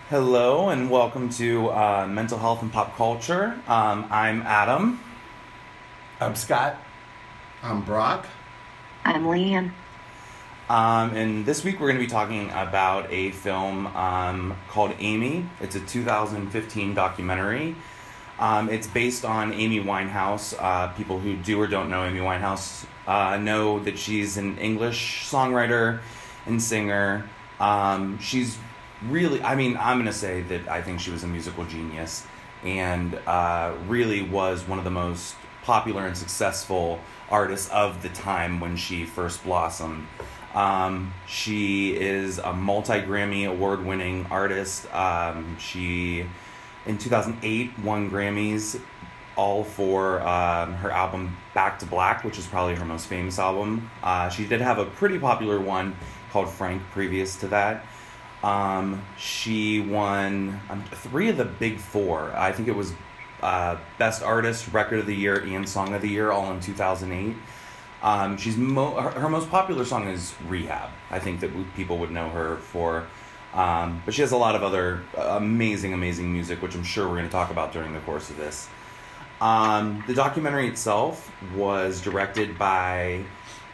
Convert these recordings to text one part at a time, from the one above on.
Hello and welcome to Mental Health and Pop Culture. I'm Adam. I'm Scott. I'm Brock. I'm Leanne. And this week we're going to be talking about a film called Amy. It's a 2015 documentary. It's based on Amy Winehouse. People who do or don't know Amy Winehouse know that she's an English songwriter and singer. She's really, I'm going to say that I think she was a musical genius and really was one of the most popular and successful artists of the time when she first blossomed. She is a multi-Grammy award-winning artist. She, in 2008, won Grammys all for her album Back to Black, which is probably her most famous album. She did have a pretty popular one called Frank previous to that. She won 3 of the big 4. I think it was Best Artist, Record of the Year, and Song of the Year, all in 2008. Her most popular song is Rehab. I think that people would know her for. But she has a lot of other amazing music, which I'm sure we're going to talk about during the course of this. The documentary itself was directed by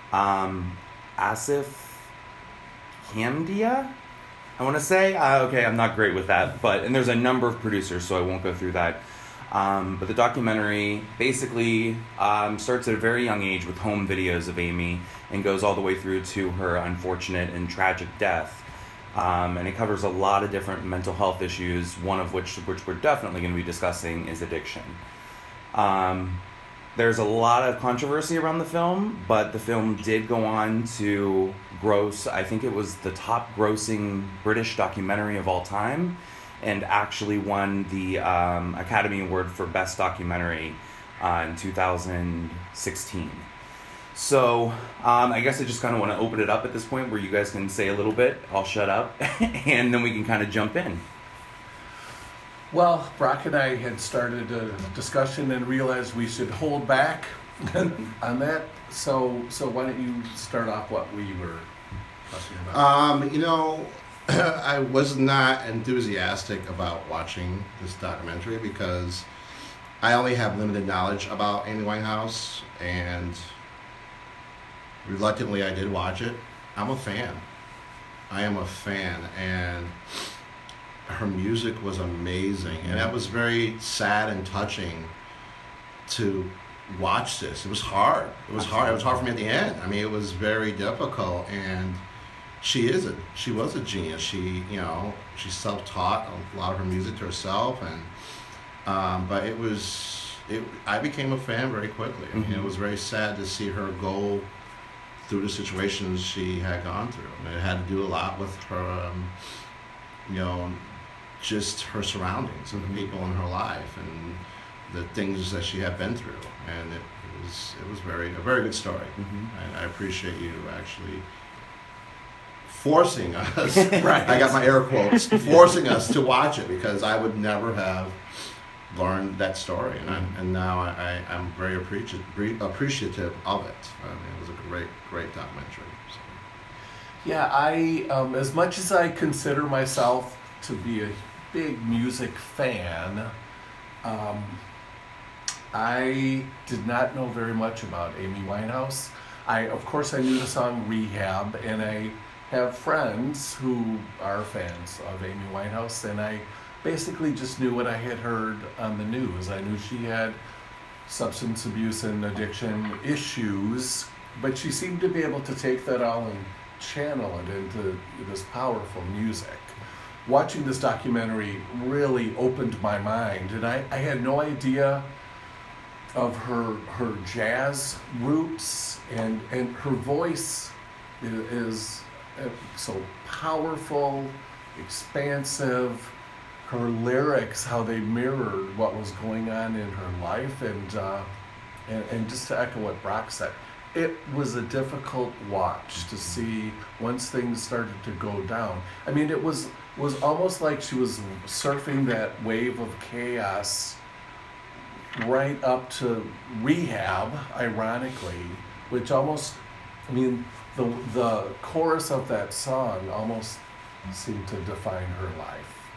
Asif Hamdia, I want to say. Okay, I'm not great with that, and there's a number of producers, so I won't go through that. But the documentary basically starts at a very young age with home videos of Amy and goes all the way through to her unfortunate and tragic death. And it covers a lot of different mental health issues, one of which we're definitely going to be discussing is addiction. There's a lot of controversy around the film, but the film did go on to gross, I think it was the top grossing British documentary of all time, and actually won the Academy Award for Best Documentary in 2016. So I guess I just kind of want to open it up at this point where you guys can say a little bit, I'll shut up, and then we can kind of jump in. Well, Brock and I had started a discussion and realized we should hold back on that. So why don't you start off what we were talking about? I was not enthusiastic about watching this documentary because I only have limited knowledge about Amy Winehouse, and reluctantly I did watch it. I'm a fan. I am a fan, and her music was amazing, and that was very sad and touching to watch this. It was hard. It was hard. It was hard for me at the end. I mean, it was very difficult, and she was a genius. She self-taught a lot of her music to herself, and but I became a fan very quickly. I mean, it was very sad to see her go through the situations she had gone through. I mean, it had to do a lot with her, just her surroundings and the people in her life and the things that she had been through. And it was a very good story. And I appreciate you actually forcing us, right. I got my air quotes, forcing us to watch it, because I would never have learned that story. And now I'm very appreciative of it. I mean, it was a great documentary. So. Yeah, I as much as I consider myself to be a big music fan, I did not know very much about Amy Winehouse. Of course I knew the song Rehab, and I have friends who are fans of Amy Winehouse, and I basically just knew what I had heard on the news. I knew she had substance abuse and addiction issues, but she seemed to be able to take that all and channel it into this powerful music. Watching this documentary really opened my mind, and I had no idea of her jazz roots, and her voice is so powerful, expansive. Her lyrics, how they mirrored what was going on in her life, and just to echo what Brock said, it was a difficult watch to see once things started to go down. I mean, it was almost like she was surfing that wave of chaos right up to Rehab, ironically, which almost, I mean, the chorus of that song almost seemed to define her life.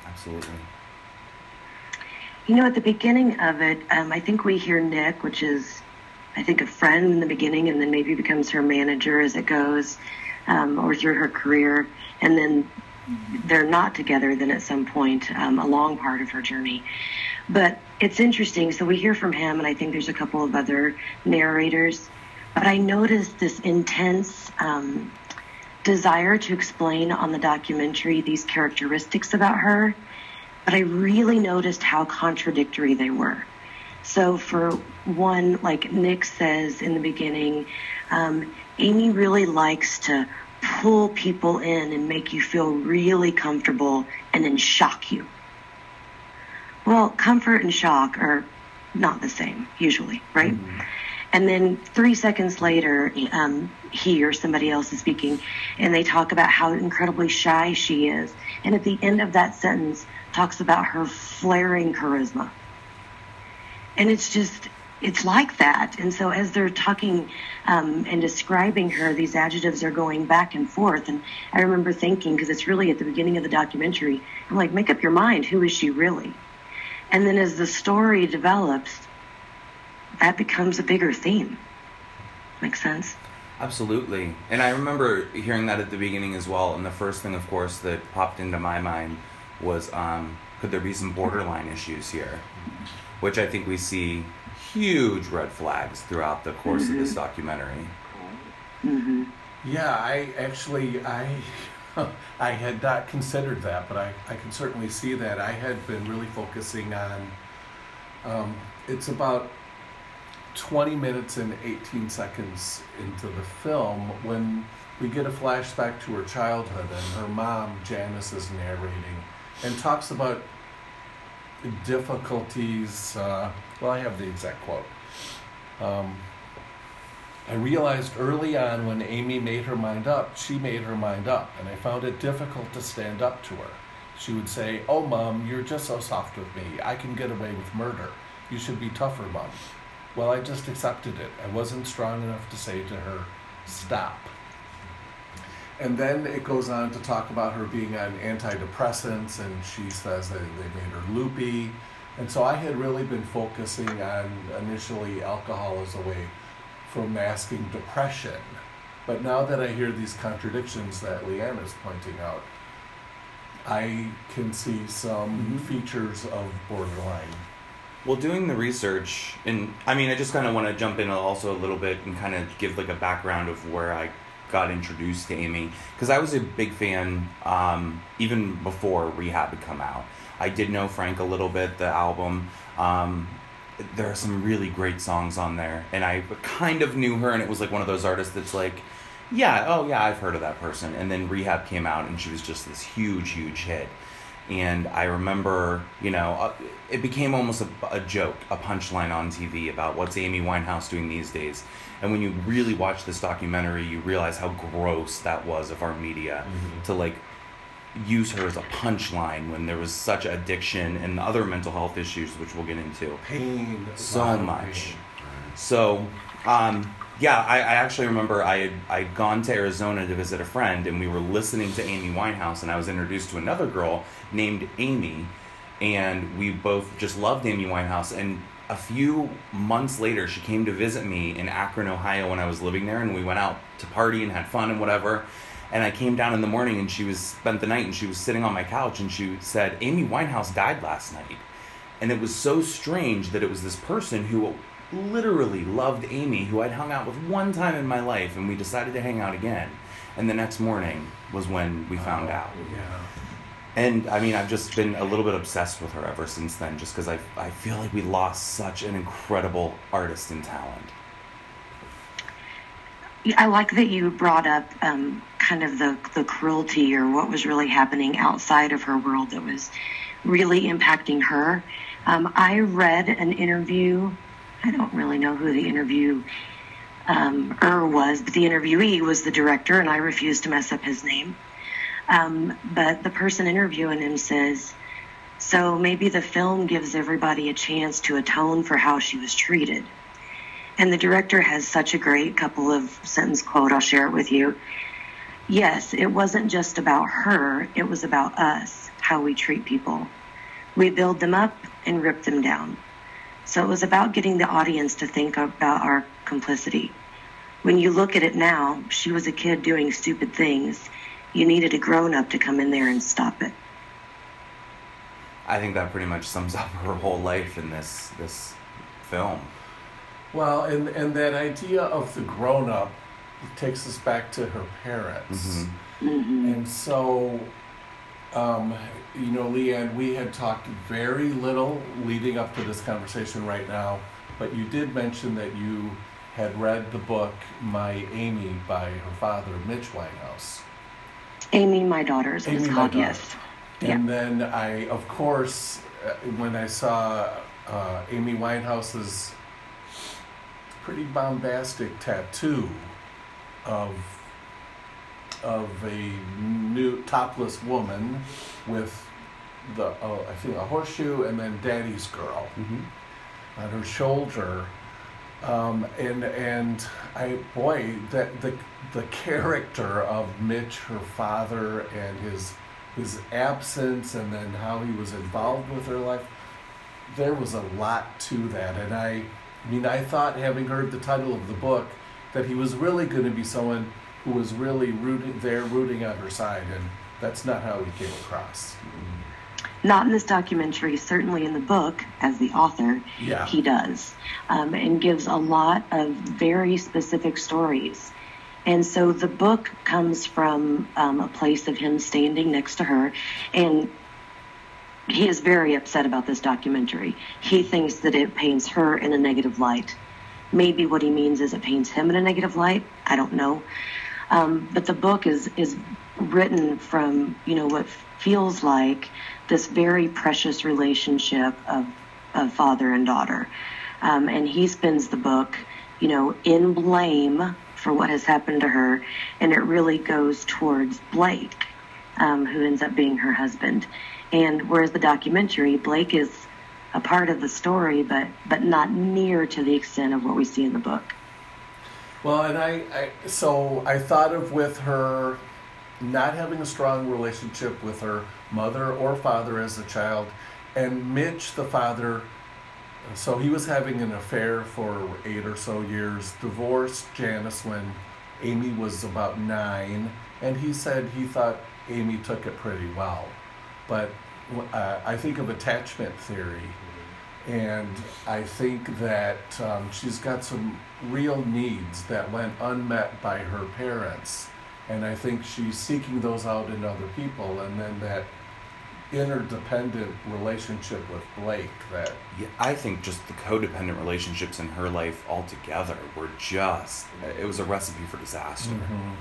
Absolutely. You know, at the beginning of it, I think we hear Nick, which is, I think, a friend in the beginning, and then maybe becomes her manager as it goes, or through her career, and then they're not together then at some point, a long part of her journey. But it's interesting. So we hear from him, and I think there's a couple of other narrators. But I noticed this intense desire to explain on the documentary these characteristics about her. But I really noticed how contradictory they were. So for one, like Nick says in the beginning, Amy really likes to pull people in and make you feel really comfortable and then shock you. Well, comfort and shock are not the same, usually, right? Mm-hmm. And then 3 seconds later, he or somebody else is speaking, and they talk about how incredibly shy she is. And at the end of that sentence, talks about her flaring charisma. And it's like that. And so as they're talking and describing her, these adjectives are going back and forth. And I remember thinking, because it's really at the beginning of the documentary, I'm like, make up your mind. Who is she really? And then as the story develops, that becomes a bigger theme. Make sense? Absolutely. And I remember hearing that at the beginning as well. And the first thing, of course, that popped into my mind was, could there be some borderline issues here? Which I think we see huge red flags throughout the course of this documentary. Mm-hmm. Yeah, I had not considered that, but I can certainly see that. I had been really focusing on, it's about 20 minutes and 18 seconds into the film when we get a flashback to her childhood, and her mom, Janice, is narrating and talks about difficulties. I have the exact quote. I realized early on when Amy made her mind up, she made her mind up, and I found it difficult to stand up to her. She would say, "Oh, Mom, you're just so soft with me. I can get away with murder. You should be tougher, Mom." Well, I just accepted it. I wasn't strong enough to say to her, "Stop." And then it goes on to talk about her being on antidepressants, and she says that they made her loopy. And so I had really been focusing on initially alcohol as a way for masking depression. But now that I hear these contradictions that Leanne is pointing out, I can see some features of borderline. Well, doing the research, and I mean, I just kind of want to jump in also a little bit and kind of give like a background of where I got introduced to Amy, because I was a big fan even before Rehab had come out. I did know Frank a little bit, the album. There are some really great songs on there, and I kind of knew her, and it was like one of those artists that's like, I've heard of that person. And then Rehab came out, and she was just this huge hit. And I remember, it became almost a joke, a punchline on TV about what's Amy Winehouse doing these days. And when you really watch this documentary, you realize how gross that was of our media to like use her as a punchline when there was such addiction and other mental health issues, which we'll get into. Pain. So much. Pain. So, I actually remember I'd gone to Arizona to visit a friend, and we were listening to Amy Winehouse, and I was introduced to another girl named Amy, and we both just loved Amy Winehouse. And a few months later, she came to visit me in Akron, Ohio when I was living there, and we went out to party and had fun and whatever. And I came down in the morning, and she spent the night, and she was sitting on my couch, and she said, "Amy Winehouse died last night." And it was so strange that it was this person who literally loved Amy, who I'd hung out with one time in my life, and we decided to hang out again. And the next morning was when we found out. Yeah. And I mean, I've just been a little bit obsessed with her ever since then, just because I feel like we lost such an incredible artist and talent. I like that you brought up kind of the cruelty or what was really happening outside of her world that was really impacting her. I read an interview. I don't really know who the interviewer was, but the interviewee was the director, and I refused to mess up his name. But the person interviewing him says, so maybe the film gives everybody a chance to atone for how she was treated. And the director has such a great couple of sentence quote. I'll share it with you. Yes, it wasn't just about her. It was about us, how we treat people. We build them up and rip them down. So it was about getting the audience to think about our complicity. When you look at it now, she was a kid doing stupid things. You needed a grown-up to come in there and stop it. I think that pretty much sums up her whole life in this film. Well, and that idea of the grown-up takes us back to her parents. Mm-hmm. Mm-hmm. And so, Leanne, we had talked very little leading up to this conversation right now, but you did mention that you had read the book My Amy by her father, Mitch Winehouse. Amy, My Daughter, is what Amy, it's My called, Daughter. yes. And Yeah. then I, of course, when I saw Amy Winehouse's pretty bombastic tattoo of a new topless woman with I think a horseshoe and then Daddy's Girl on her shoulder, and the character of Mitch, her father, and his absence, and then how he was involved with her life. There was a lot to that, and I thought, having heard the title of the book, that he was really going to be someone who was really rooting on her side, and that's not how he came across. Not in this documentary, certainly in the book, as the author, Yeah. he does, and gives a lot of very specific stories. And so the book comes from a place of him standing next to her, and he is very upset about this documentary. He thinks that it paints her in a negative light. Maybe what he means is it paints him in a negative light. I don't know. But the book is written from, what feels like this very precious relationship of father and daughter. And he spends the book, in blame for what has happened to her, and it really goes towards Blake, who ends up being her husband. And whereas the documentary, Blake is a part of the story, but not near to the extent of what we see in the book. Well, and I thought of, with her not having a strong relationship with her mother or father as a child, and Mitch, the father, so he was having an affair for 8 or so years, divorced Janice when Amy was about 9, and he said he thought Amy took it pretty well. But I think of attachment theory, and I think that she's got some real needs that went unmet by her parents, and I think she's seeking those out in other people, and then that interdependent relationship with Blake that... Yeah, I think just the codependent relationships in her life altogether were it was a recipe for disaster. Mm-hmm.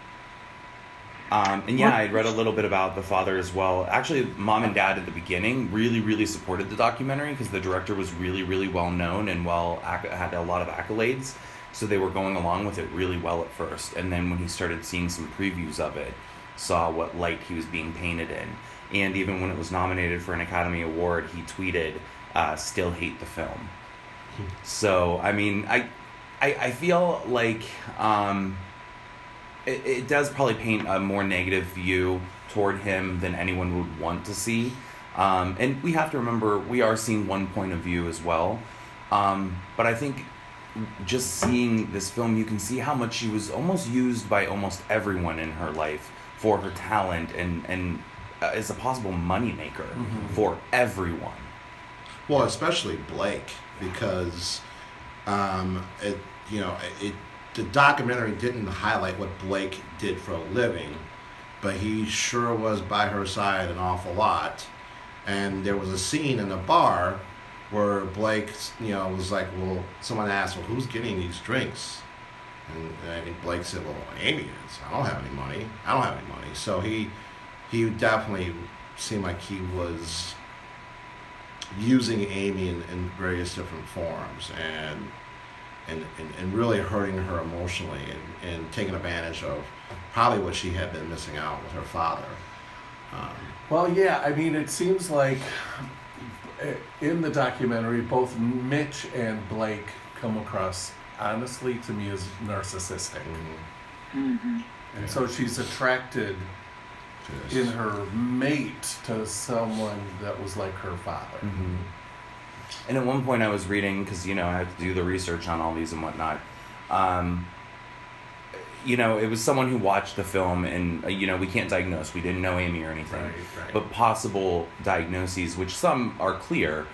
And yeah, I'd read a little bit about the father as well. Actually, mom and dad at the beginning really, really supported the documentary because the director was really, really well known and had a lot of accolades. So they were going along with it really well at first. And then when he started seeing some previews of it, saw what light he was being painted in. And even when it was nominated for an Academy Award, he tweeted, "Still hate the film." So, I mean, I feel like it does probably paint a more negative view toward him than anyone would want to see. And we have to remember, we are seeing one point of view as well. But I think just seeing this film, you can see how much she was almost used by almost everyone in her life for her talent and as a possible moneymaker for everyone. Well, especially Blake, because the documentary didn't highlight what Blake did for a living, but he sure was by her side an awful lot. And there was a scene in a bar where Blake, was like, well, someone asked, well, who's getting these drinks? And I think Blake said, well, Amy is. I don't have any money. So he definitely seemed like he was using Amy in various different forms and really hurting her emotionally and taking advantage of probably what she had been missing out with her father. Well, yeah, I mean, it seems like in the documentary, both Mitch and Blake come across, honestly, to me, as narcissistic. Mm-hmm. And so she's attracted in her mate to someone that was like her father. Mm-hmm. And at one point I was reading, because, I had to do the research on all these and whatnot, it was someone who watched the film and, we can't diagnose. We didn't know Amy or anything. Right. But possible diagnoses, which some are clear.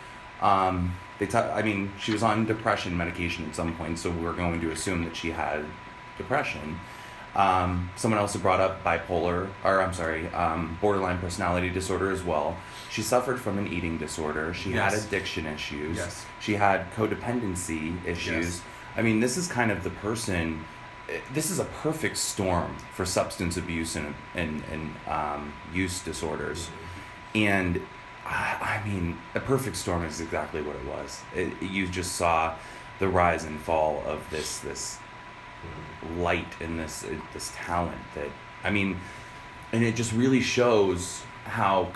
She was on depression medication at some point, so we're going to assume that she had depression. Someone else had brought up borderline personality disorder as well. She suffered from an eating disorder. She had addiction issues. Yes. She had codependency issues. Yes. This is kind of the person. This is a perfect storm for substance abuse and use disorders. Mm-hmm. And a perfect storm is exactly what it was. You just saw the rise and fall of this light and this talent that, and it just really shows how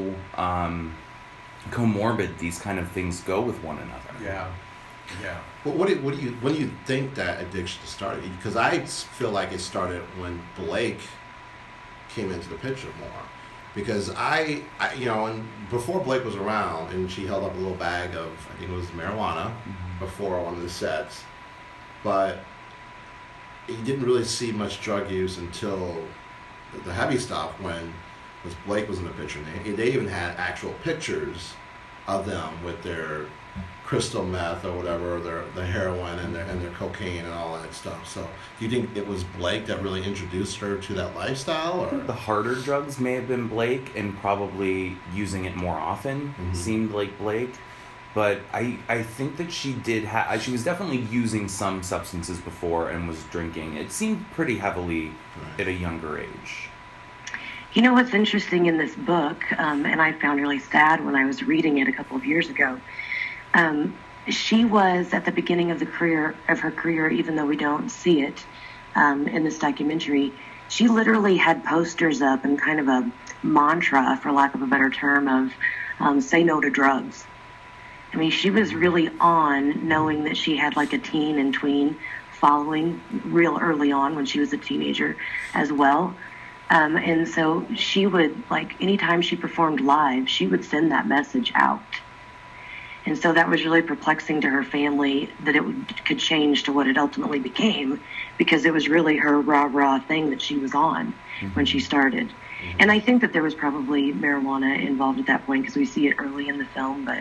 comorbid these kind of things go with one another. Yeah. Well, when do you think that addiction started? Because I feel like it started when Blake came into the picture more. Because and before Blake was around, and she held up a little bag of, I think it was marijuana, before one of the sets, but you didn't really see much drug use until the heavy stuff when Blake was in the picture. And they even had actual pictures of them with their crystal meth or whatever, the heroin and their cocaine and all that stuff. So do you think it was Blake that really introduced her to that lifestyle? Or? The harder drugs may have been Blake, and probably using it more often seemed like Blake. But I think that she did she was definitely using some substances before and was drinking. It seemed pretty heavily at a younger age. What's interesting in this book, and I found really sad when I was reading it a couple of years ago, she was at the beginning of her career, even though we don't see it in this documentary, she literally had posters up and kind of a mantra, for lack of a better term, of say no to drugs. She was really on, knowing that she had like a teen and tween following real early on when she was a teenager as well. And so she would, anytime she performed live, she would send that message out. And so that was really perplexing to her family that it could change to what it ultimately became, because it was really her rah-rah thing that she was on when she started. And I think that there was probably marijuana involved at that point, because we see it early in the film. But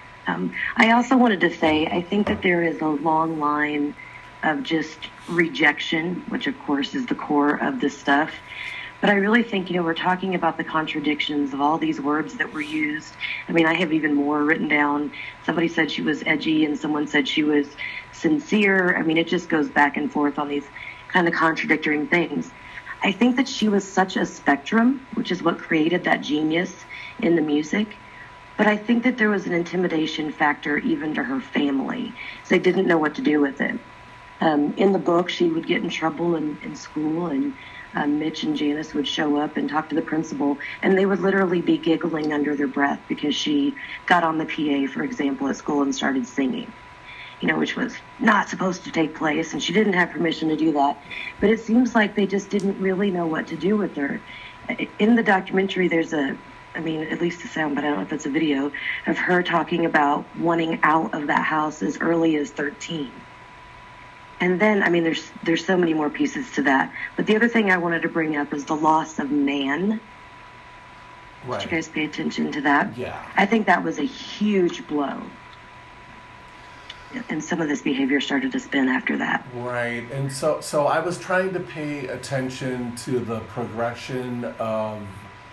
I also wanted to say, I think that there is a long line of just rejection, which of course is the core of this stuff. But I really think, we're talking about the contradictions of all these words that were used. I have even more written down. Somebody said she was edgy and someone said she was sincere. It just goes back and forth on these kind of contradictory things. I think that she was such a spectrum, which is what created that genius in the music. But I think that there was an intimidation factor even to her family. So they didn't know what to do with it. In the book, she would get in trouble in school, and Mitch and Janice would show up and talk to the principal, and they would literally be giggling under their breath because she got on the PA, for example, at school and started singing, which was not supposed to take place, and she didn't have permission to do that. But it seems like they just didn't really know what to do with her. In the documentary, there's at least a sound, but I don't know if it's a video, of her talking about wanting out of that house as early as 13. And then, there's so many more pieces to that. But the other thing I wanted to bring up is the loss of man. Right. Did you guys pay attention to that? Yeah. I think that was a huge blow. And some of this behavior started to spin after that. Right. And so I was trying to pay attention to the progression of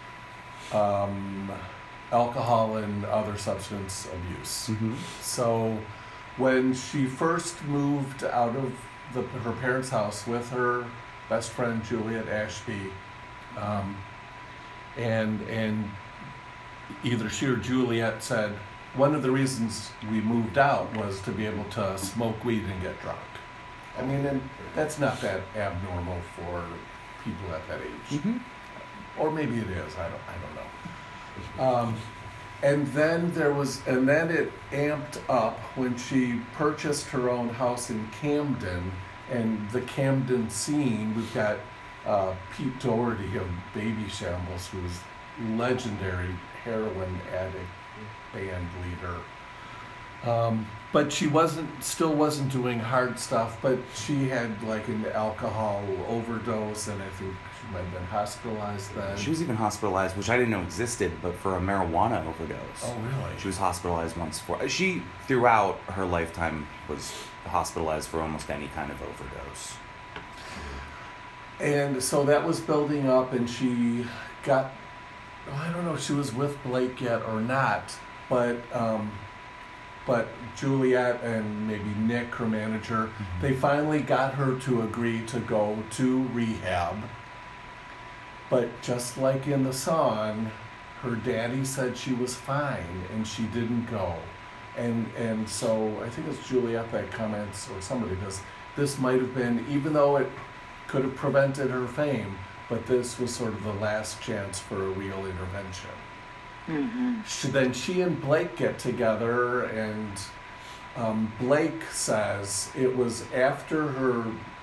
alcohol and other substance abuse. So when she first moved out of her parents' house with her best friend Juliet Ashby, and either she or Juliet said, one of the reasons we moved out was to be able to smoke weed and get drunk. And that's not that abnormal for people at that age. Or maybe it is, I don't know. And then it amped up when she purchased her own house in Camden, and the Camden scene. We've got Pete Doherty of Baby Shambles, who was legendary heroin addict band leader. But she still wasn't doing hard stuff, but she had like an alcohol overdose, and I think she might have been hospitalized then. She was even hospitalized, which I didn't know existed, but for a marijuana overdose. Oh, really? She was hospitalized once she, throughout her lifetime, was hospitalized for almost any kind of overdose. And so that was building up, and she got, I don't know if she was with Blake yet or not, but Juliet and maybe Nick, her manager, they finally got her to agree to go to rehab. But just like in the song, her daddy said she was fine and she didn't go. And so I think it's Juliet that comments, or somebody does, this might have been, even though it could have prevented her fame, but this was sort of the last chance for a real intervention. Then she and Blake get together, and Blake says it was after her,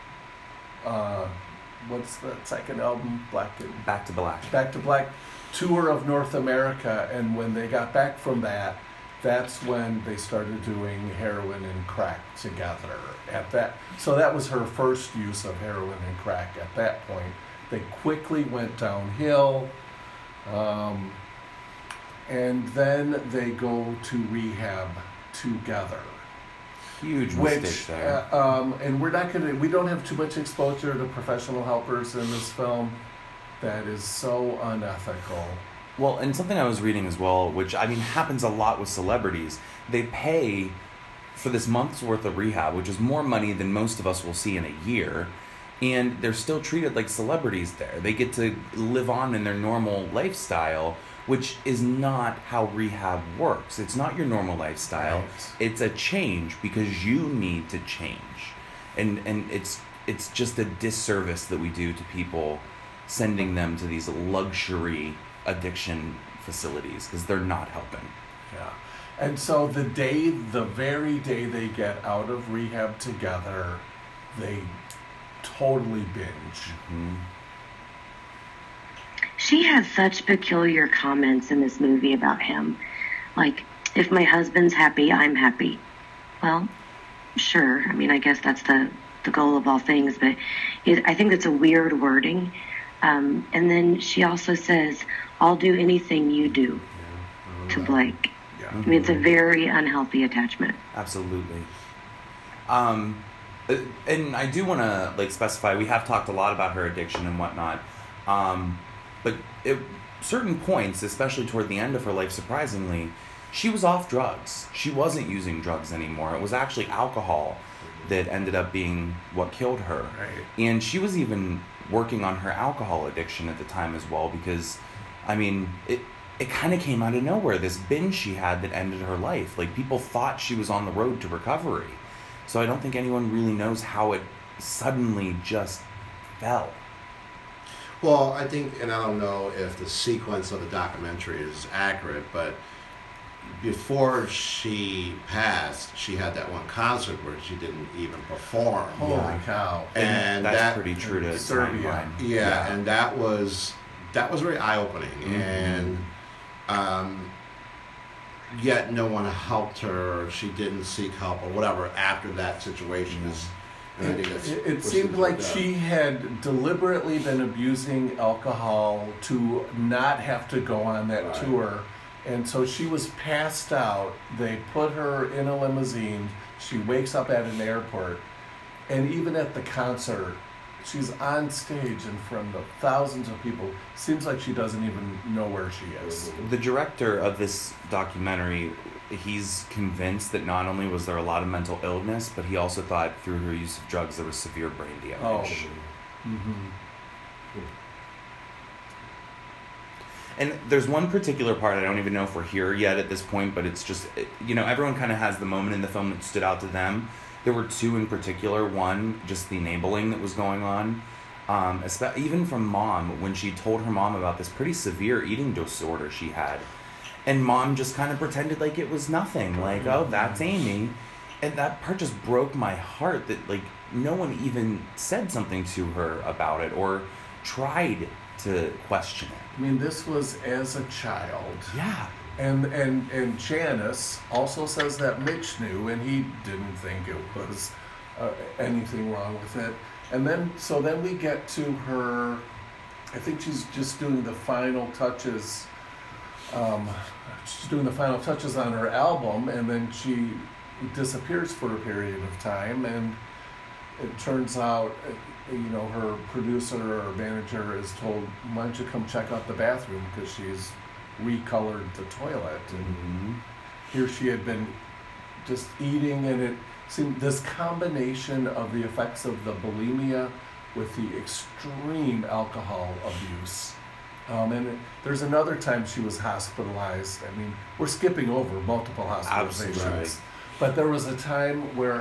what's the second album? Back to Black. Back to Black tour of North America, and when they got back from that, that's when they started doing heroin and crack together. So that was her first use of heroin and crack at that point. They quickly went downhill. And then they go to rehab together. Huge mistake there. And we don't have too much exposure to professional helpers in this film. That is so unethical. Well, and something I was reading as well, which, I mean, happens a lot with celebrities. They pay for this month's worth of rehab, which is more money than most of us will see in a year. And they're still treated like celebrities there. They get to live on in their normal lifestyle, which is not how rehab works. It's not your normal lifestyle. Right. It's a change because you need to change. And it's just a disservice that we do to people, sending them to these luxury addiction facilities, because they're not helping. Yeah. And so the very day they get out of rehab together, they totally binge. Mm-hmm. She has such peculiar comments in this movie about him. Like, if my husband's happy, I'm happy. Well, sure. I mean, I guess that's the goal of all things, but I think it's a weird wording. And then she also says, I'll do anything you do, to Blake. Yeah. I mean, it's a very unhealthy attachment. Absolutely. And I do want to specify, we have talked a lot about her addiction and whatnot. But at certain points, especially toward the end of her life, surprisingly, she was off drugs. She wasn't using drugs anymore. It was actually alcohol that ended up being what killed her. Right. And she was even working on her alcohol addiction at the time as well, because, I mean, it kind of came out of nowhere, this binge she had that ended her life. Like, people thought she was on the road to recovery. So I don't think anyone really knows how it suddenly just fell. Well, I think, and I don't know if the sequence of the documentary is accurate, but before she passed, she had that one concert where she didn't even perform. Holy cow. And that's pretty true to Serbia. timeline. Yeah, and that was very eye-opening. Mm-hmm. And yet no one helped her. She didn't seek help or whatever after that situation. And I think that's It seemed like she had deliberately been abusing alcohol to not have to go on that tour. And so she was passed out. They put her in a limousine. She wakes up at an airport. And even at the concert, she's on stage in front of thousands of people. Seems like she doesn't even know where she is. The director of this documentary, he's convinced that not only was there a lot of mental illness, but he also thought through her use of drugs there was severe brain damage. Oh. Mm-hmm. And there's one particular part, I don't even know if we're here yet at this point, but it's just, everyone kind of has the moment in the film that stood out to them. There were two in particular. One, just the enabling that was going on. Even from Mom, when she told her mom about this pretty severe eating disorder she had. And Mom just kind of pretended like it was nothing. Like, oh, that's Amy. And that part just broke my heart that, no one even said something to her about it or tried to question it. I mean, this was as a child. Yeah. And Janice also says that Mitch knew, and he didn't think it was anything wrong with it. And then we get to her. I think she's just doing the final touches. She's doing the final touches on her album, and then she disappears for a period of time. And it turns out, her producer or manager is told, "Why don't you come check out the bathroom, because she's recolored the toilet." And here she had been just eating, and it seemed this combination of the effects of the bulimia with the extreme alcohol abuse. There's another time she was hospitalized. I mean, we're skipping over multiple hospitalizations. Absolutely. But there was a time where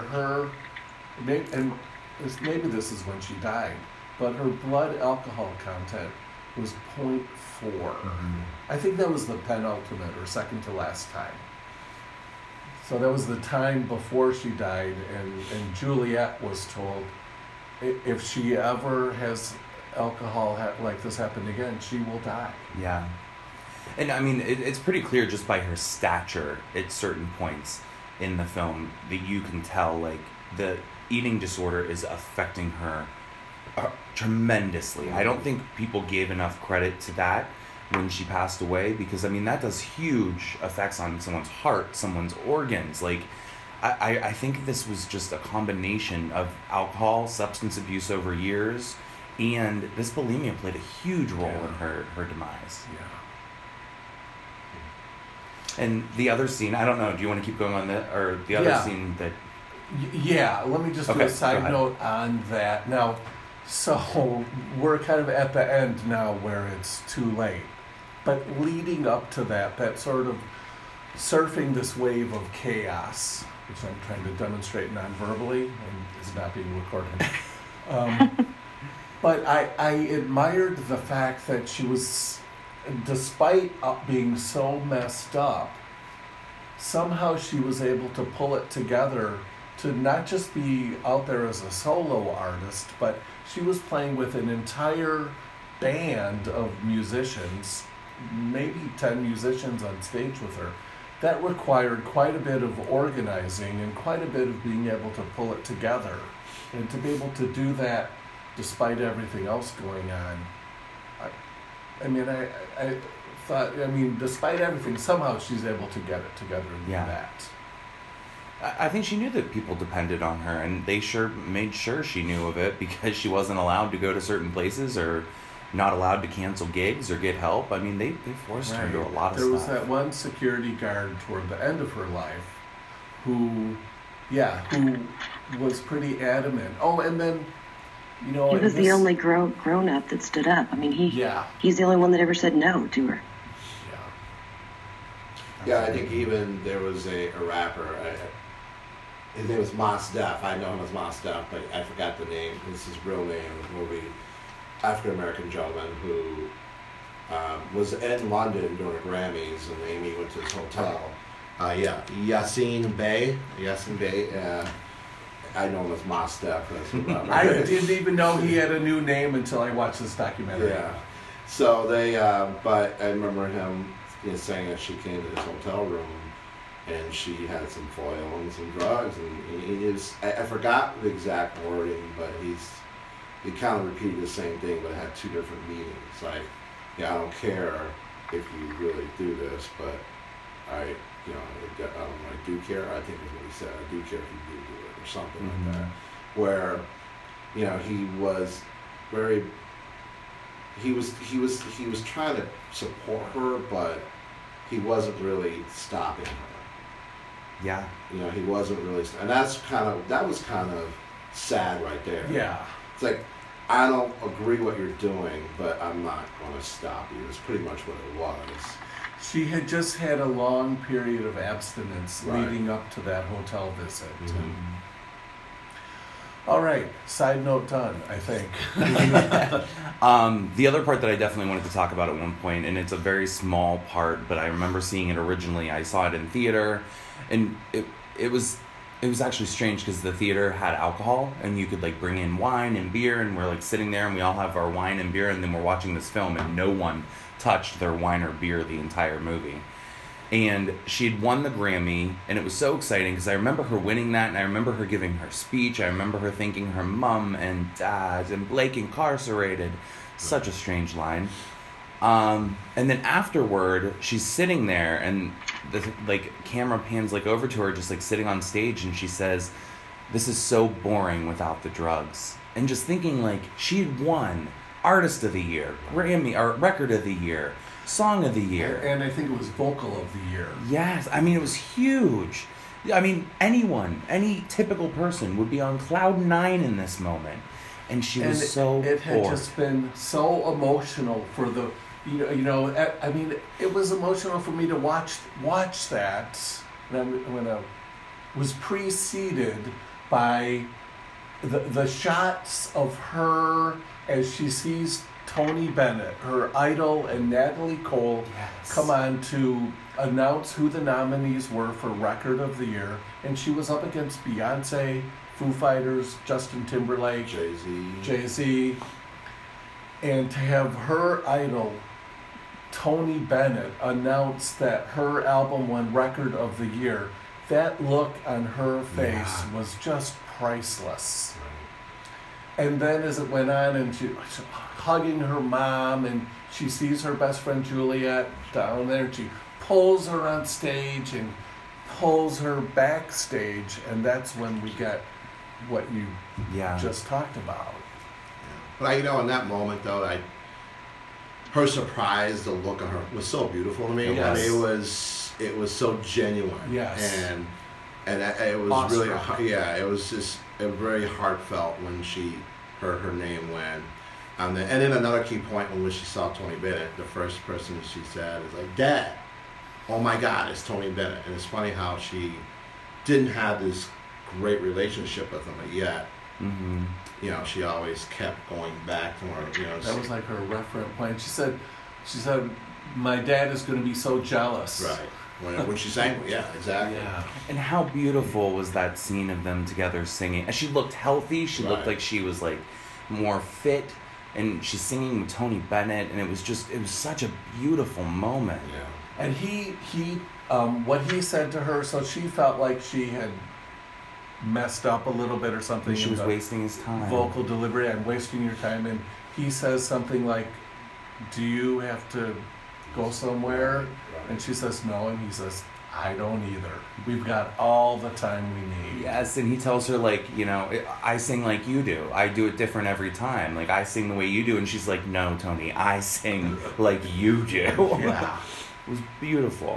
maybe this is when she died, but her blood alcohol content was 0.4. I think that was the penultimate or second to last time. So that was the time before she died, and Juliet was told, if she ever has alcohol like this happen again, she will die. Yeah. And I mean, it's pretty clear just by her stature at certain points in the film that you can tell, like, the eating disorder is affecting her tremendously. I don't think people gave enough credit to that when she passed away, because I mean, that does huge effects on someone's heart, someone's organs. Like, I think this was just a combination of alcohol, substance abuse over years, and this bulimia played a huge role in her demise. Yeah. And the other scene, I don't know, do you want to keep going on that? Or the other scene that... Yeah, let me just do a side note on that. Now, so we're kind of at the end now where it's too late. But leading up to that sort of surfing this wave of chaos, which I'm trying to demonstrate non-verbally and is not being recorded. But I admired the fact that she was, despite being so messed up, somehow she was able to pull it together to not just be out there as a solo artist, but she was playing with an entire band of musicians, maybe 10 musicians on stage with her. That required quite a bit of organizing and quite a bit of being able to pull it together. And to be able to do that despite everything else going on, I thought, despite everything, somehow she's able to get it together and do that. I think she knew that people depended on her, and they made sure she knew of it, because she wasn't allowed to go to certain places or not allowed to cancel gigs or get help. I mean, they forced her to do a lot of stuff. There was that one security guard toward the end of her life who was pretty adamant. Oh, and then, he was the only grown up that stood up. I mean, he's the only one that ever said no to her. Yeah, I think even there was a rapper. His name was Mos Def. I know him as Mos Def, but I forgot the name. This is his real name in the movie. African-American gentleman who was in London during the Grammys, and Amy went to his hotel. Yassine Bey. I know him as Mos Def. I didn't even know he had a new name until I watched this documentary. Yeah. So but I remember him saying that she came to his hotel room and she had some foil and some drugs, and I forgot the exact wording, but he kind of repeated the same thing, but it had two different meanings. Like, I don't care if you really do this, but I do care. I think is what he said. I do care if you do it, or something like that. Where, he was very. He was trying to support her, but he wasn't really stopping her. Yeah. He wasn't really, and that was kind of sad right there. Yeah. It's like, I don't agree what you're doing, but I'm not going to stop you. It's pretty much what it was. She had just had a long period of abstinence leading up to that hotel visit. Mm-hmm. All right, side note done, I think. The other part that I definitely wanted to talk about at one point, and it's a very small part, but I remember seeing it originally. I saw it in theater, and it was it was actually strange because the theater had alcohol and you could like bring in wine and beer, and we're like sitting there and we all have our wine and beer, and then we're watching this film and no one touched their wine or beer the entire movie. And she had won the Grammy, and it was so exciting because I remember her winning that, and I remember her giving her speech. I remember her thanking her mom and dad and Blake incarcerated. Such a strange line. And then afterward, she's sitting there, and the like camera pans like over to her, just like sitting on stage, and she says, "This is so boring without the drugs." And just thinking like she had won Artist of the Year, Grammy, or Record of the Year, Song of the Year. And I think it was Vocal of the Year. Yes, I mean, it was huge. I mean, any typical person would be on cloud nine in this moment. And she was so it had bored. just been so emotional for the, I mean, it was emotional for me to watch that when I was preceded by the shots of her as she sees Tony Bennett, her idol, and Natalie Cole come on to announce who the nominees were for Record of the Year. And she was up against Beyonce, Foo Fighters, Justin Timberlake, Jay-Z. And to have her idol, Tony Bennett, announce that her album won Record of the Year, that look on her face was just priceless. And then as it went on, and she hugging her mom, and she sees her best friend Juliet down there, and she pulls her on stage and pulls her backstage, and that's when we get what you just talked about. But in that moment though, her surprise, the look on her was so beautiful to me. Yes. It was so genuine. Yes. And it was Awestruck. really, it was just very heartfelt when she heard her name win. And then another key point when she saw Tony Bennett, the first person she said is like, "Dad, oh my God, it's Tony Bennett." And it's funny how she didn't have this great relationship with him, but yet, she always kept going back to her. That was like her reference point. She said, "My dad is going to be so jealous." Right. When she sang, exactly. Yeah. And how beautiful was that scene of them together singing? And she looked healthy. She looked like she was like more fit. And she's singing with Tony Bennett, and it was such a beautiful moment. Yeah. And he what he said to her, so she felt like she had messed up a little bit or something. And she was wasting his time. Vocal delivery, "I'm wasting your time." And he says something like, "Do you have to go somewhere?" Right. And she says no, and he says, "I don't either. We've got all the time we need." Yes, and he tells her, like, I sing like you do. I do it different every time. Like, I sing the way you do. And she's like, "No, Tony, I sing like you do." Yeah. It was beautiful.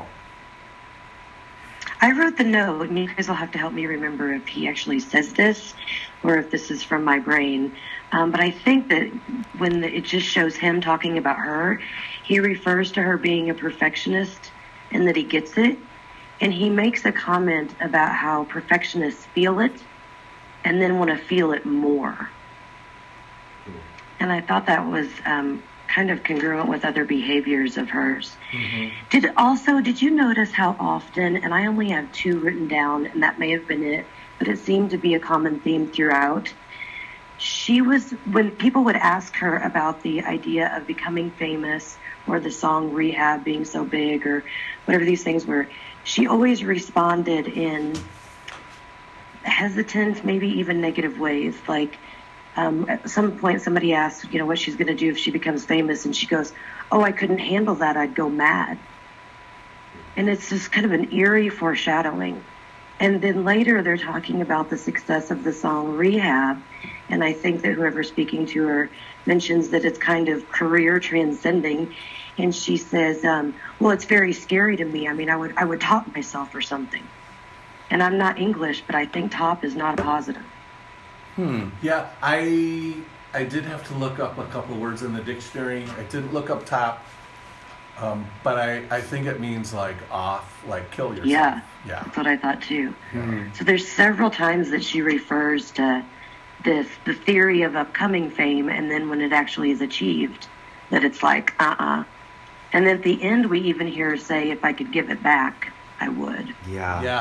I wrote the note, and you guys will have to help me remember if he actually says this or if this is from my brain. But I think that when it just shows him talking about her, he refers to her being a perfectionist and that he gets it. And he makes a comment about how perfectionists feel it and then want to feel it more. And I thought that was kind of congruent with other behaviors of hers. Mm-hmm. Did you notice how often, and I only have 2 written down, and that may have been it, but it seemed to be a common theme throughout. When people would ask her about the idea of becoming famous or the song Rehab being so big or whatever these things were, she always responded in hesitant, maybe even negative ways. Like, at some point somebody asked, what she's going to do if she becomes famous, and she goes, "Oh, I couldn't handle that. I'd go mad." And it's just kind of an eerie foreshadowing. And then later they're talking about the success of the song Rehab, and I think that whoever's speaking to her mentions that it's kind of career transcending, and she says, "Well, it's very scary to me. I mean, I would top myself or something." And I'm not English, but I think top is not a positive. Yeah, I did have to look up a couple of words in the dictionary. I didn't look up top, but I think it means like off, like kill yourself. Yeah, yeah. That's what I thought too. Mm-hmm. So there's several times that she refers to the theory of upcoming fame, and then when it actually is achieved, that it's like, And at the end, we even hear her say, "If I could give it back, I would." Yeah. Yeah.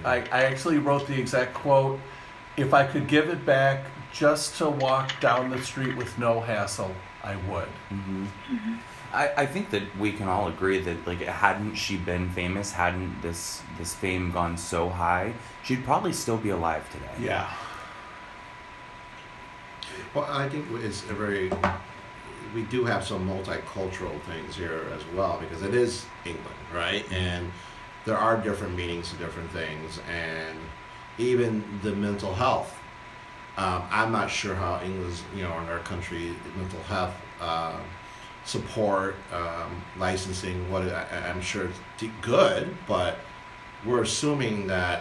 I actually wrote the exact quote. If I could give it back just to walk down the street with no hassle, I would. I think that we can all agree that, like, hadn't she been famous, hadn't this fame gone so high, she'd probably still be alive today. Yeah. Well, I think it's a very, we do have some multicultural things here as well, because it is England, right? And there are different meanings to different things, and even the mental health. I'm not sure how England's, in our country, mental health support, licensing, I'm sure it's good, but we're assuming that,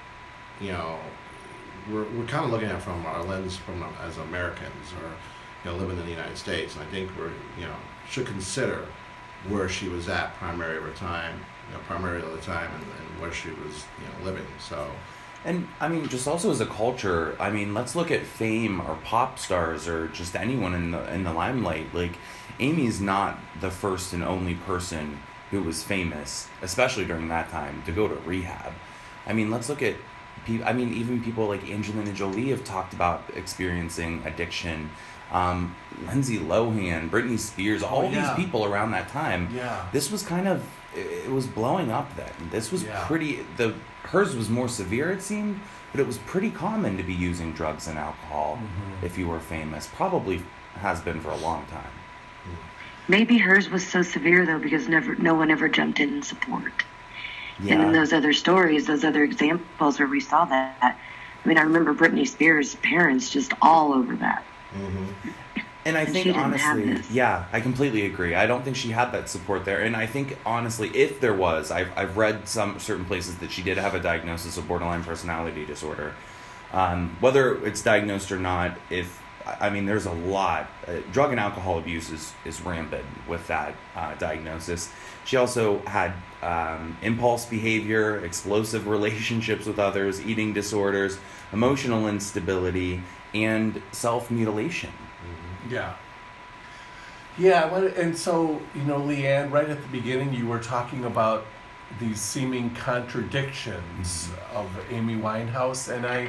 we're kind of looking at it from our lens as Americans, or living in the United States, and I think we're should consider where she was at primarily of the time, and where she was living. So, and I mean, just also as a culture, I mean, let's look at fame or pop stars or just anyone in the limelight. Like, Amy's not the first and only person who was famous, especially during that time, to go to rehab. I mean, let's look at even people like Angelina Jolie have talked about experiencing addiction. Lindsay Lohan, Britney Spears, all these people around that time. Yeah. This was it was blowing up then. This was hers was more severe, it seemed, but it was pretty common to be using drugs and alcohol if you were famous. Probably has been for a long time. Maybe hers was so severe, though, because no one ever jumped in support. Yeah. And in those other stories, those other examples where we saw that, I mean, I remember Britney Spears' parents just all over that. And I think, honestly, I completely agree. I don't think she had that support there. And I think, honestly, if there was, I've read some certain places that she did have a diagnosis of borderline personality disorder. Whether it's diagnosed or not, there's a lot. Drug and alcohol abuse is rampant with that diagnosis. She also had impulse behavior, explosive relationships with others, eating disorders, emotional instability, and self-mutilation. Yeah. Yeah, and so, Leanne, right at the beginning, you were talking about these seeming contradictions of Amy Winehouse, and I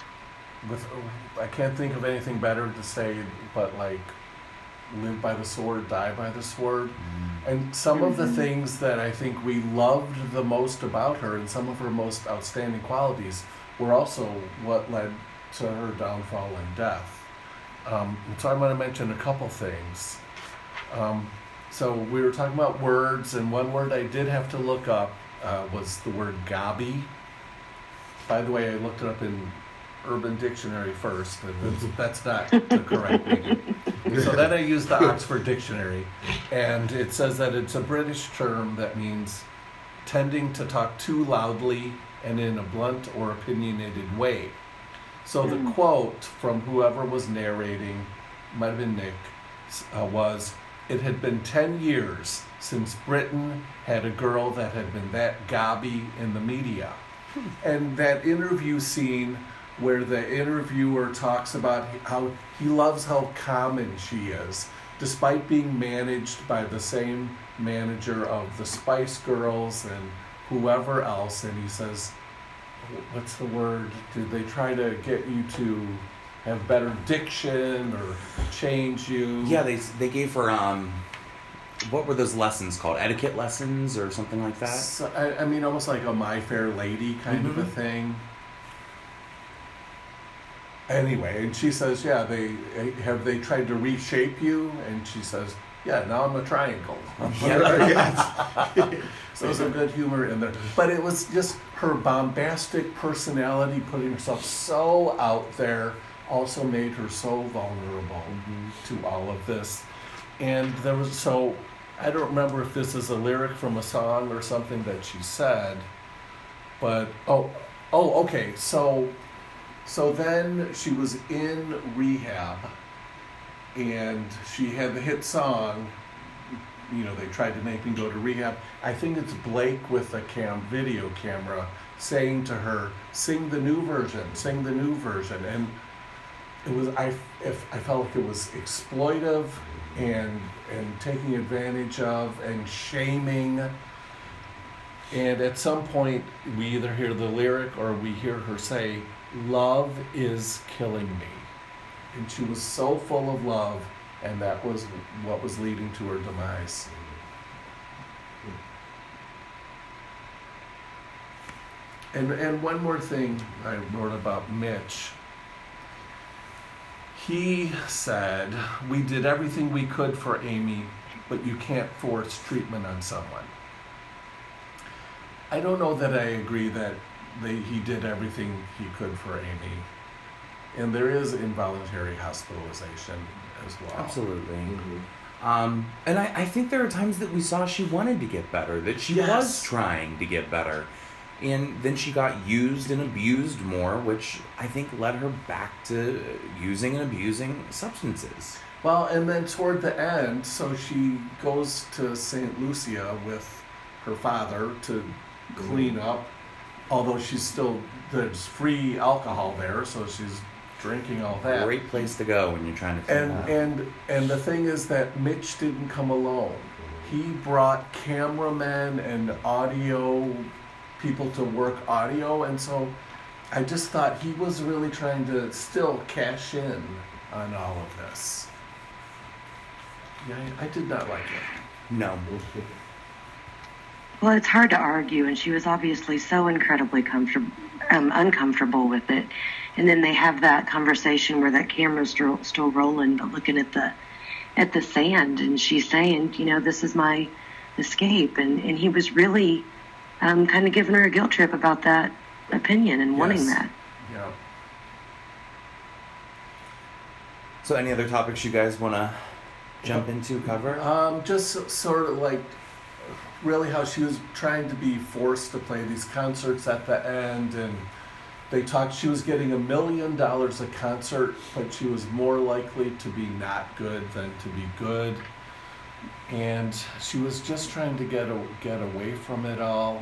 can't think of anything better to say but, like, live by the sword, die by the sword. And some of the things that I think we loved the most about her and some of her most outstanding qualities were also what led to her downfall and death. So I'm going to mention a couple things. So we were talking about words, and one word I did have to look up was the word gobby. By the way, I looked it up in Urban Dictionary first, and that's not the correct meaning. So then I used the Oxford Dictionary, and it says that it's a British term that means tending to talk too loudly and in a blunt or opinionated way. So the quote from whoever was narrating, might have been Nick, was, "It had been 10 years since Britain had a girl that had been that gobby in the media." And that interview scene where the interviewer talks about how he loves how common she is, despite being managed by the same manager of the Spice Girls and whoever else, and he says, what's the word? Did they try to get you to have better diction or change you? Yeah, they gave her what were those lessons called? Etiquette lessons or something like that? So, I mean, almost like a My Fair Lady kind of a thing. Anyway, and she says, yeah, they tried to reshape you? And she says, yeah, now I'm a triangle. So some good humor in there. But it was just her bombastic personality, putting herself so out there, also made her so vulnerable to all of this. And there was, so I don't remember if this is a lyric from a song or something that she said, but, okay, so then she was in rehab, and she had the hit song, they tried to make me go to rehab. I think it's Blake with a video camera saying to her, sing the new version. And it was, I felt like it was exploitive and taking advantage of and shaming And at some point, we either hear the lyric or we hear her say, "Love is killing me." And she was so full of love, and that was what was leading to her demise. And one more thing I wrote about Mitch. He said, "We did everything we could for Amy, but you can't force treatment on someone." I don't know that I agree that he did everything he could for Amy. And there is involuntary hospitalization as well. Absolutely. Mm-hmm. And I think there are times that we saw she wanted to get better, that she was trying to get better. And then she got used and abused more, which I think led her back to using and abusing substances. Well, and then toward the end, so she goes to St. Lucia with her father to clean up, although there's free alcohol there, so she's drinking all that. Great place to go when you're trying to clean up. And the thing is that Mitch didn't come alone. He brought cameramen and audio people to work audio, and so I just thought he was really trying to still cash in on all of this. Yeah, I did not like it. No. Well, it's hard to argue, and she was obviously so incredibly uncomfortable with it. And then they have that conversation where that camera's still rolling, but looking at the sand, and she's saying, "This is my escape." And he was really kind of giving her a guilt trip about that opinion and wanting that. Yeah. So any other topics you guys want to jump into, cover? Just sort of like really how she was trying to be forced to play these concerts at the end, and they talked, she was getting $1 million a concert, but she was more likely to be not good than to be good. And she was just trying to get away from it all.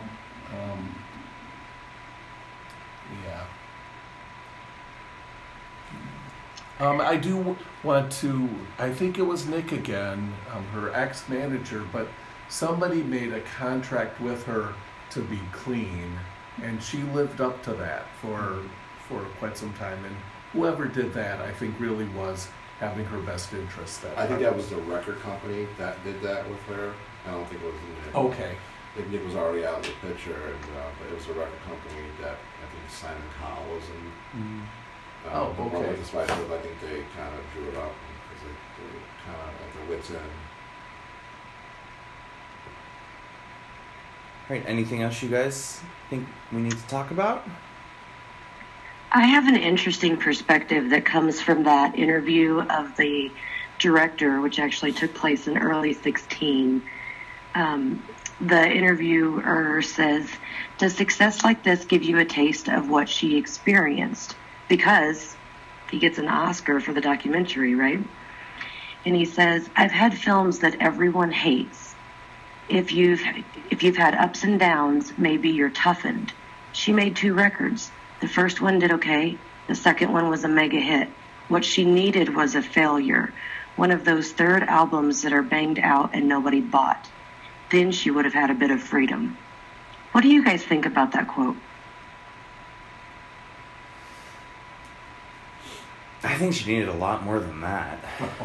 I do want to, I think it was Nick again, her ex-manager, but somebody made a contract with her to be clean, and she lived up to that for quite some time. And whoever did that, I think, really was having her best interest. I think that was the record company that did that with her. I don't think it was Nick. Okay. I think Nick was already out in the picture, and but it was a record company that I think Simon Cowell was in. Okay. Despite it, I think they kind of drew it up because they were kind of at their wits' end. Right. Anything else you guys think we need to talk about? I have an interesting perspective that comes from that interview of the director, which actually took place in early 2016. The interviewer says, "Does success like this give you a taste of what she experienced?" Because he gets an Oscar for the documentary, right? And he says, "I've had films that everyone hates. If you've had ups and downs, maybe you're toughened. She made 2 records. The first one did okay. The second one was a mega hit. What she needed was a failure. One of those third albums that are banged out and nobody bought. Then she would have had a bit of freedom." What do you guys think about that quote? I think she needed a lot more than that.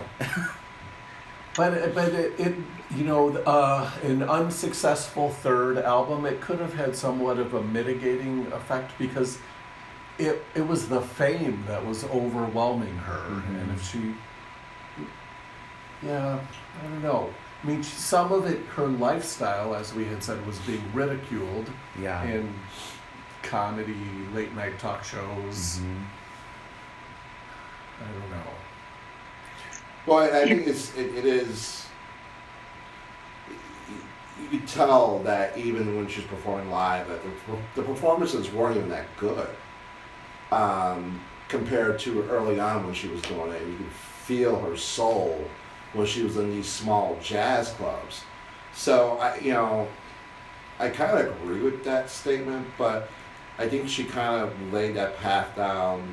But it an unsuccessful third album, it could have had somewhat of a mitigating effect because it was the fame that was overwhelming her. Mm-hmm. And if she, I don't know. I mean, some of it, her lifestyle, as we had said, was being ridiculed in comedy, late night talk shows. Mm-hmm. I don't know. Well, I think it is. You could tell that even when she's performing live, that the performances weren't even that good compared to early on when she was doing it. You could feel her soul when she was in these small jazz clubs. So I kind of agree with that statement, but I think she kind of laid that path down.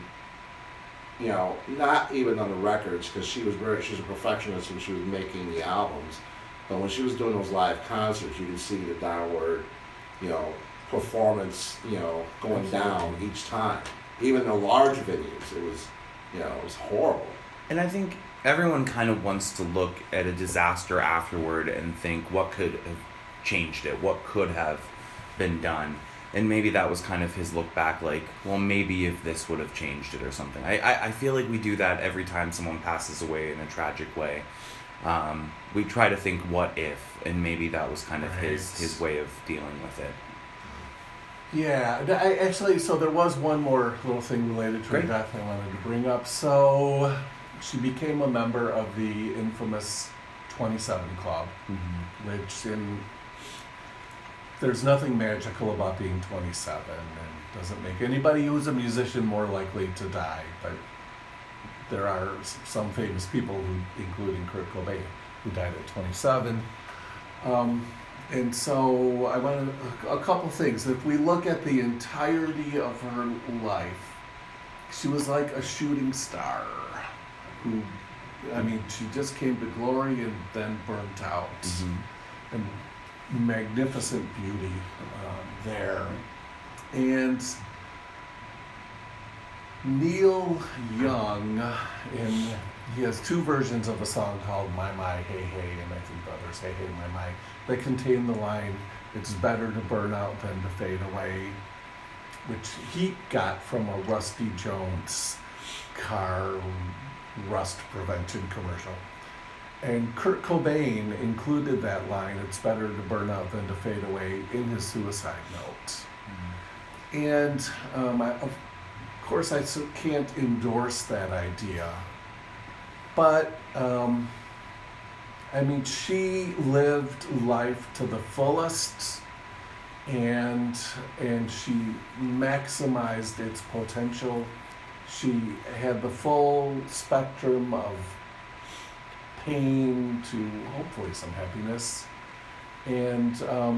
Not even on the records, because she's a perfectionist when she was making the albums. But when she was doing those live concerts, you could see the downward, performance, going down each time. Even the large venues, it was horrible. And I think everyone kind of wants to look at a disaster afterward and think what could have changed it, what could have been done. And maybe that was kind of his look back, like, well, maybe if this would have changed it or something. I feel like we do that every time someone passes away in a tragic way. We try to think what if, and maybe that was kind of his way of dealing with it. Yeah, so there was one more little thing related to her death I wanted to bring up. So she became a member of the infamous 27 Club, which there's nothing magical about being 27, and doesn't make anybody who's a musician more likely to die. But there are some famous people, including Kurt Cobain, who died at 27. And so I want a couple things. If we look at the entirety of her life, she was like a shooting star who, she just came to glory and then burnt out. And magnificent beauty there. And Neil Young, he has two versions of a song called My My Hey Hey, and I think the others Hey Hey My My, that contain the line, "It's better to burn out than to fade away," which he got from a Rusty Jones car rust prevention commercial. And Kurt Cobain included that line, "It's better to burn out than to fade away," in his suicide note. And of course I can't endorse that idea. But, she lived life to the fullest, and she maximized its potential. She had the full spectrum of pain to hopefully some happiness, and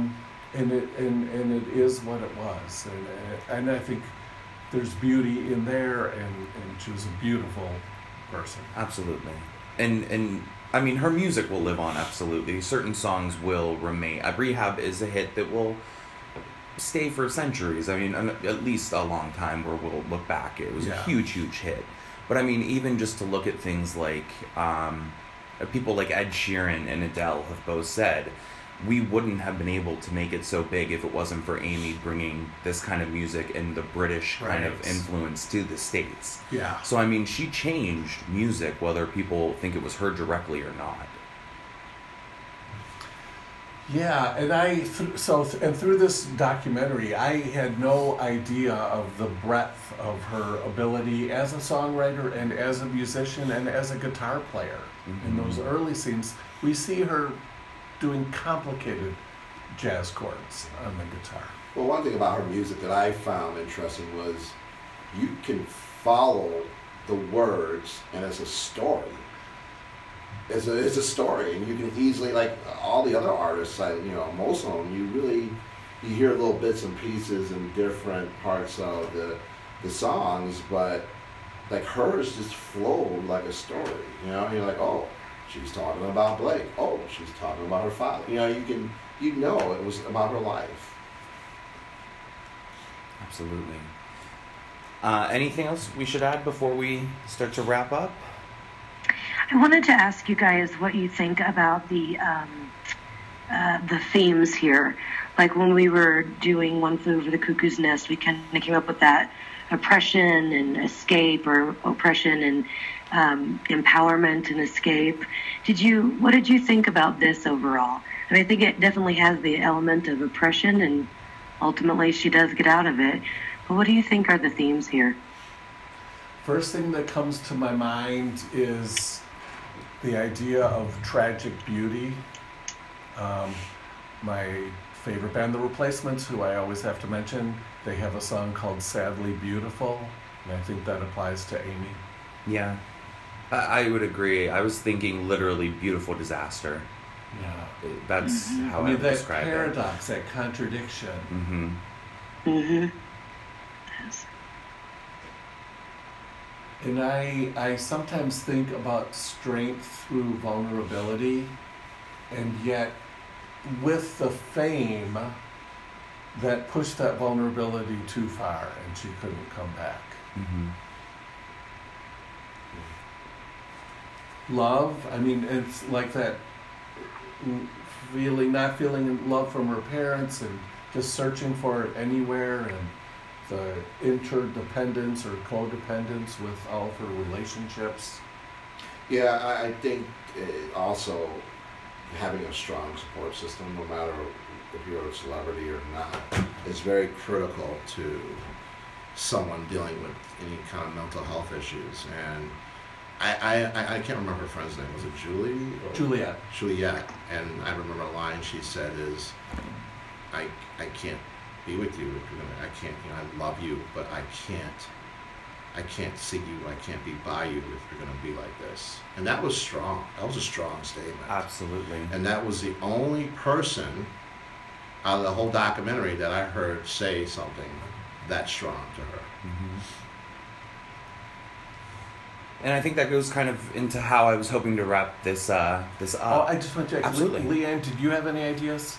it is what it was, and I think there's beauty in there, and she was a beautiful person. Absolutely. And her music will live on, absolutely. Certain songs will remain. Rehab is a hit that will stay for centuries. At least a long time where we'll look back. It was a huge, huge hit. But even just to look at things like people like Ed Sheeran and Adele have both said, we wouldn't have been able to make it so big if it wasn't for Amy bringing this kind of music and the British kind of influence to the States. Yeah. So, she changed music, whether people think it was her directly or not. Yeah, and through this documentary, I had no idea of the breadth of her ability as a songwriter and as a musician and as a guitar player. In those early scenes, we see her doing complicated jazz chords on the guitar. Well, one thing about her music that I found interesting was you can follow the words, and it's a story. It's a story, and you can easily, like all the other artists, most of them, you hear little bits and pieces in different parts of the songs, but like hers just flowed like a story. You're like, oh, she's talking about Blake. Oh, she's talking about her father. It was about her life. Absolutely. Anything else we should add before we start to wrap up? I wanted to ask you guys what you think about the themes here. Like when we were doing One Flew Over the Cuckoo's Nest, we kind of came up with that oppression and escape, or oppression and empowerment and escape. What did you think about this overall? I think it definitely has the element of oppression, and ultimately she does get out of it. But what do you think are the themes here? First thing that comes to my mind is the idea of tragic beauty. My favorite band, The Replacements, who I always have to mention, they have a song called Sadly Beautiful, and I think that applies to Amy. Yeah, I would agree. I was thinking literally beautiful disaster. Yeah. That's how I would describe that paradox, that contradiction. Mm-hmm. Mm-hmm. Yes. And I sometimes think about strength through vulnerability, and yet with the fame, that pushed that vulnerability too far, and she couldn't come back. Mm-hmm. Love, I mean, it's like that feeling, not feeling love from her parents and just searching for it anywhere, and the interdependence or codependence with all of her relationships. Yeah, I think also having a strong support system, no matter if you're a celebrity or not, is very critical to someone dealing with any kind of mental health issues. And I can't remember her friend's name. Was it Julie? Juliet. Juliet. And I remember a line she said is, I can't be with you if you're gonna, I can't, you know, I love you, but I can't see you, I can't be by you if you're gonna be like this. And that was strong. That was a strong statement. Absolutely. And that was the only person out of the whole documentary that I heard say something that strong to her. Mm-hmm. And I think that goes kind of into how I was hoping to wrap this up. Oh, I just want to check. Absolutely. Leanne, did you have any ideas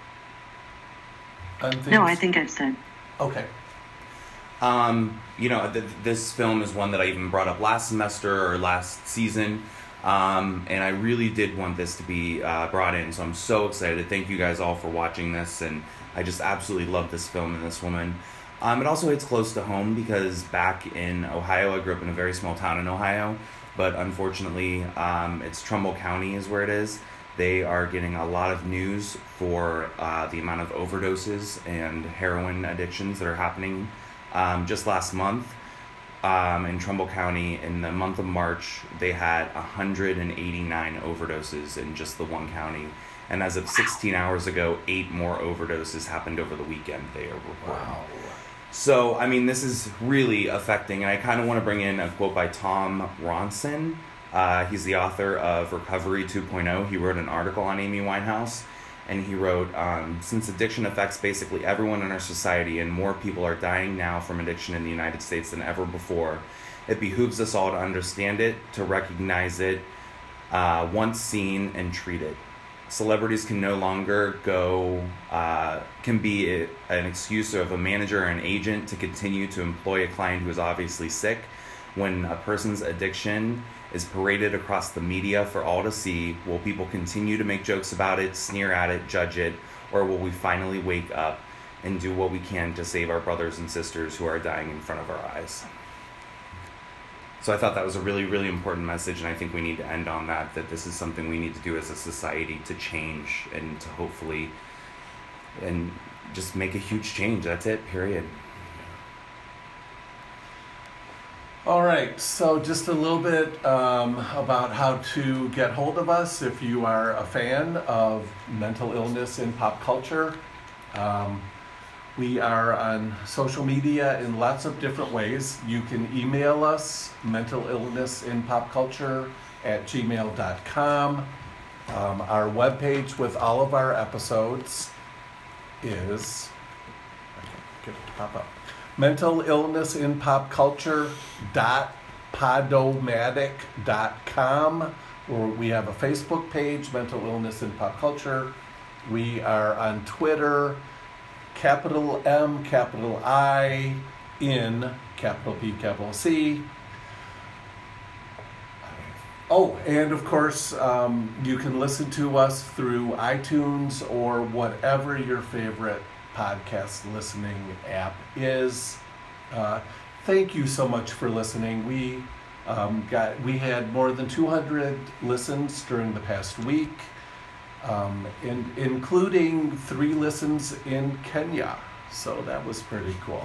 on things? No, I think I've said. Okay. You know, this film is one that I even brought up last semester or last season, and I really did want this to be brought in, so I'm so excited. Thank you guys all for watching this, and I just absolutely love this film and this woman. It also hits close to home because back in Ohio, I grew up in a very small town in Ohio, but unfortunately, it's Trumbull County is where it is. They are getting a lot of news for the amount of overdoses and heroin addictions that are happening. Just last month, in Trumbull County, in the month of March, they had 189 overdoses in just the one county. And as of 16 hours ago, 8 more overdoses happened over the weekend, they are reporting. Wow. So, I mean, this is really affecting, and I kind of want to bring in a quote by Tom Ronson. He's the author of Recovery 2.0. He wrote an article on Amy Winehouse, and he wrote, since addiction affects basically everyone in our society and more people are dying now from addiction in the United States than ever before, it behooves us all to understand it, to recognize it, once seen, and treat it. Celebrities can no longer can be an excuse of a manager or an agent to continue to employ a client who is obviously sick. When a person's addiction is paraded across the media for all to see, will people continue to make jokes about it, sneer at it, judge it, or will we finally wake up and do what we can to save our brothers and sisters who are dying in front of our eyes? So I thought that was a really, really important message, and I think we need to end on that this is something we need to do as a society to change and to hopefully and just make a huge change. That's it, period. All right, so just a little bit about how to get hold of us if you are a fan of mental illness in pop culture. We are on social media in lots of different ways. You can email us, mentalillnessinpopculture@gmail.com. Our webpage with all of our episodes is, I can't get it to pop up, mentalillnessinpopculture.podomatic.com, or we have a Facebook page, Mental Illness in Pop Culture. We are on Twitter, capital M, capital I, in, capital P, capital C. Oh, and of course, you can listen to us through iTunes or whatever your favorite podcast listening app is. Thank you so much for listening. We had more than 200 listens during the past week, including 3 listens in Kenya. So that was pretty cool.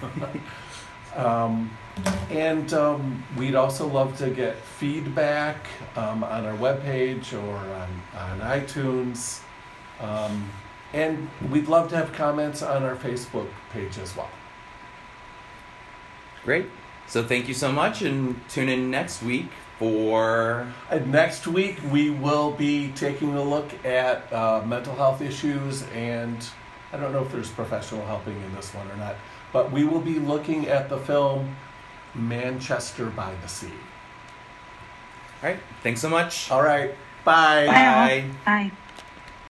And we'd also love to get feedback on our webpage or on iTunes. And we'd love to have comments on our Facebook page as well. Great. So thank you so much, and tune in next week for... Next week, we will be taking a look at mental health issues, and I don't know if there's professional helping in this one or not, but we will be looking at the film Manchester by the Sea. All right. Thanks so much. All right. Bye. Bye. Bye.